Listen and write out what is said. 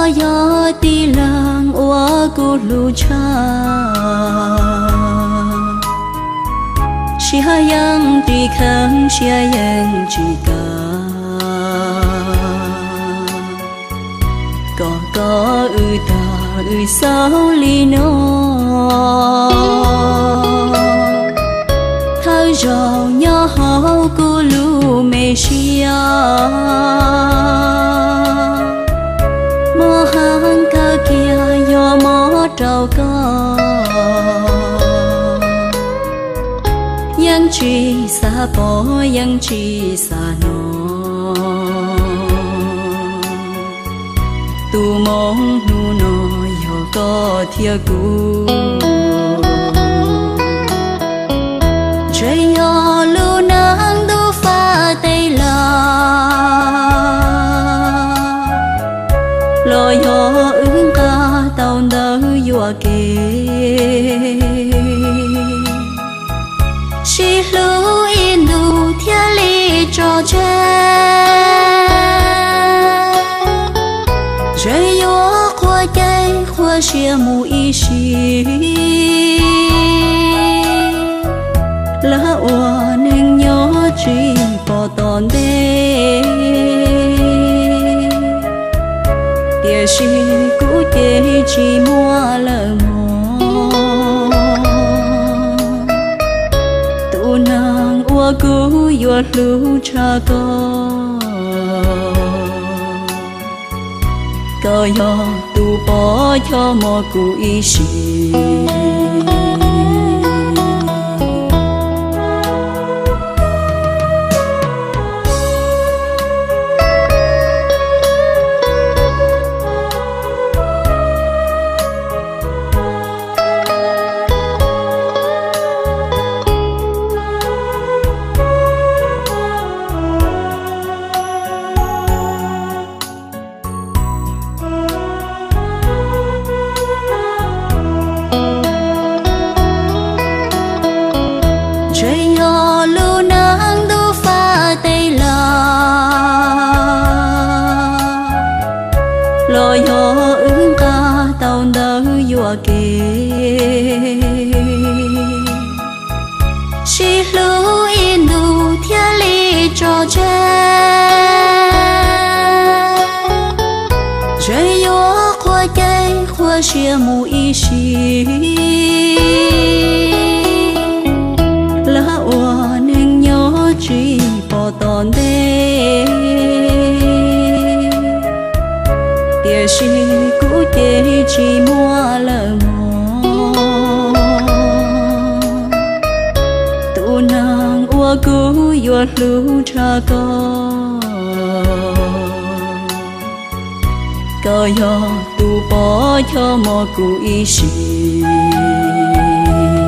gió ti lang ua cô lu cha xia yang ti khang xia yang chỉ cả có ta sao li nó thơ giàu nhỏ hậu cô lu mê xia mơ hàng ca kia do mơ trâu có yang chỉ xa bỏ yang chỉ xa nó tu mong nu nó yo có thiệt cũ chơi yo lu nang du pha tây la lo yo ứng ca tàu nỡ yo kê chỉ lu in du thiên lý cho chơi yo khoa cây khoa xia mu y xì lá oa nên nhớ chỉ bỏ tòn đê địa xin cũ chế chỉ mua lỡ mò tu nàng oa cũ yo lu cha có yo tu bỏ cho mò cũ y xì chơi yo lu nang du pha tây la lo yo ứng ca tàu nỡ yo kê chỉ lu in du thiên lý cho chơi yo khoa cây khoa xia mu y xì lá oa nên nhớ chỉ bỏ tòn đê địa xin cũ chế chỉ mua lỡ mò tu nàng oa cũ yo lu cha có yo tu bỏ cho mò cũ y xì